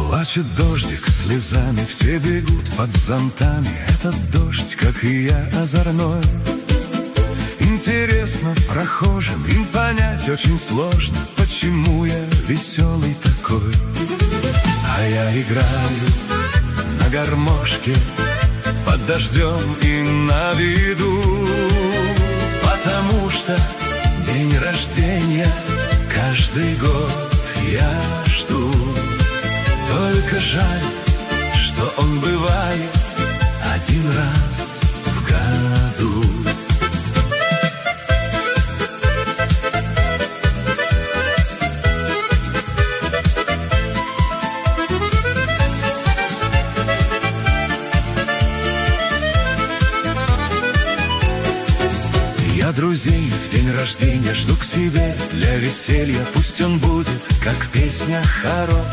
Плачет дождик слезами, все бегут под зонтами. Этот дождь, как и я, озорной. Интересно прохожим, им понять очень сложно, почему я веселый такой. А я играю на гармошке под дождем и на виду, потому что день рождения каждый год я жду. Только жаль, что он бывает один раз в году. Я друзей в день рождения жду к себе для веселья. Пусть он будет, как песня, хорош.